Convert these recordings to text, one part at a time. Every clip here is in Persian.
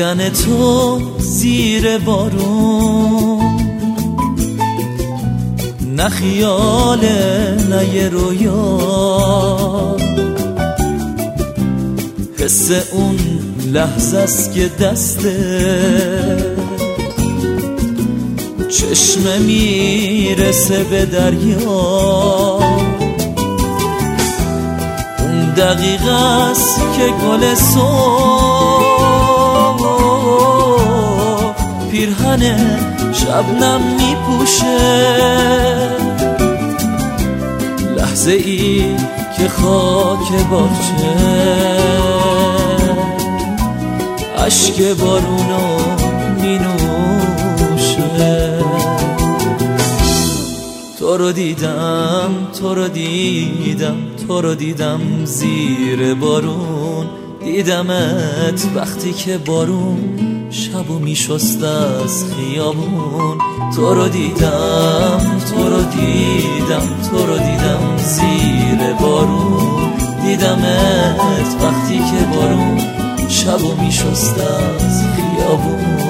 دیدن تو زیر بارون، نه خیاله نه یه رویا، حس اون لحظه است که دسته چشمه میرسه به دریا. اون دقیقه است که گل صبح پیرهن شبنم میپوشه، لحظه ای که خاک باغچه اشک بارونو مینوشه. تو رو دیدم تو رو دیدم تو رو دیدم زیر بارون، دیدمت وقتی که بارون شبو میشست از خیابون. تو رو دیدم تو رو دیدم تو رو دیدم زیر بارون، دیدمت وقتی که بارون شبو میشست از خیابون.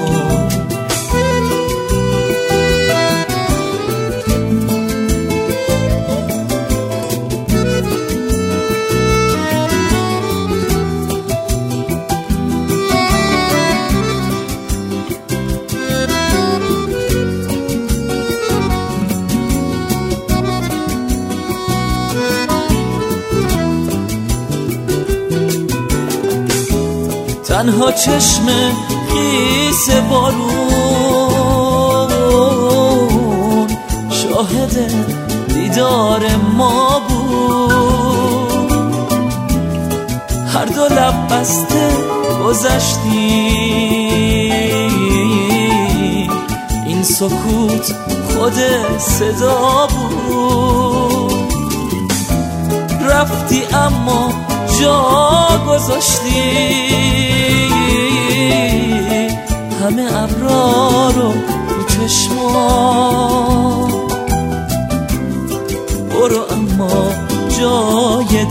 تنها چشم خیس بارون شاهد دیدار ما بود، هر دو لب بسته گذشتیم، این سکوت خود صدا بود. رفتی اما جا گذاشتی همه ابرا رو تو چشما، برو اما جای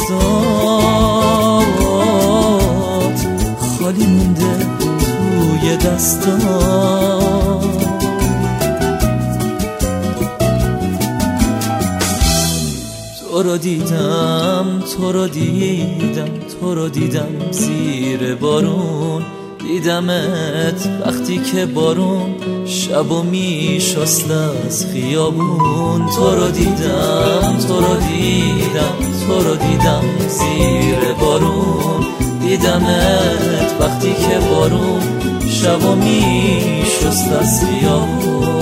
دستات خالی مونده توی دستات. تو رو دیدم تو رو دیدم تو رو دیدم زیر بارون، دیدمت وقتی که بارون شبو میشست از خیابون. تو رو دیدم تو رو دیدم تو رو دیدم زیر بارون، دیدمت وقتی که بارون شبو میشست از خیابون.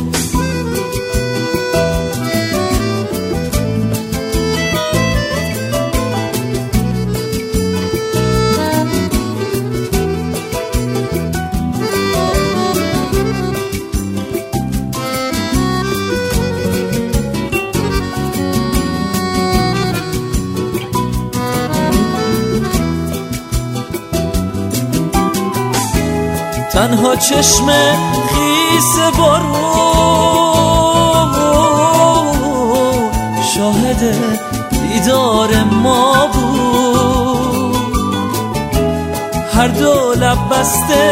تنها چشم خیس بارون شاهد دیدار ما بود، هر دو لب بسته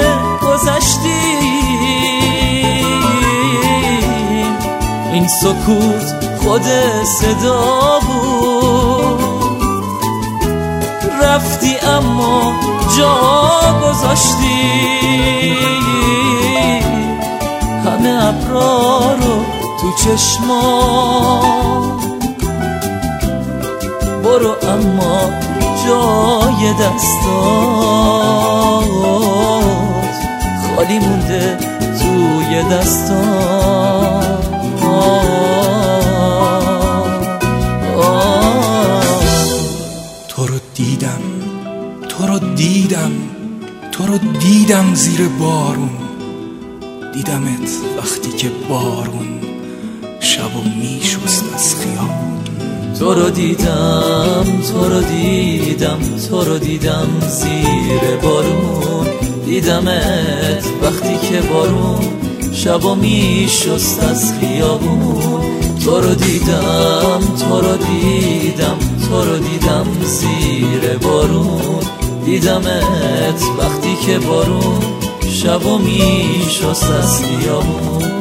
گذشتیم، این سکوت خود صدا بود. رفتی اما جا گذاشتی همه ابرا رو تو چشما، برو اما جای دستات خالی مونده توی دستات. تو رو دیدم تو رو دیدم تو رو دیدم زیر بارون، دیدمت وقتی که بارون شبو میشست از خیابون. تو رو دیدم تو رو دیدم تو رو دیدم زیر بارون، دیدمت وقتی که بارون شبو میشست از خیابون. تو رو دیدم تو رو دیدم تو رو دیدم زیر بارون، دیدمت وقتی که بارون شبو میشست از خیابون.